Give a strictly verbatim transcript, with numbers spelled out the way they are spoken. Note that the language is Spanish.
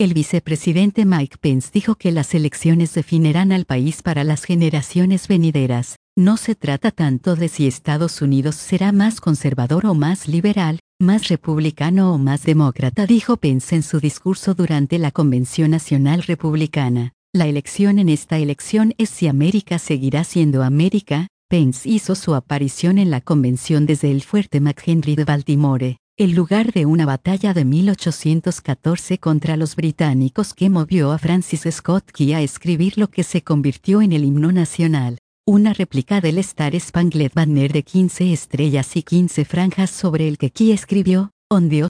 El vicepresidente Mike Pence dijo que las elecciones definirán al país para las generaciones venideras. No se trata tanto de si Estados Unidos será más conservador o más liberal, más republicano o más demócrata, dijo Pence en su discurso durante la Convención Nacional Republicana. La elección en esta elección es si América seguirá siendo América. Pence hizo su aparición en la convención desde el fuerte McHenry de Baltimore, el lugar de una batalla de mil ochocientos catorce contra los británicos que movió a Francis Scott Key a escribir lo que se convirtió en el himno nacional. Una réplica del Star Spangled Banner de quince estrellas y quince franjas sobre el que Key escribió, ondeó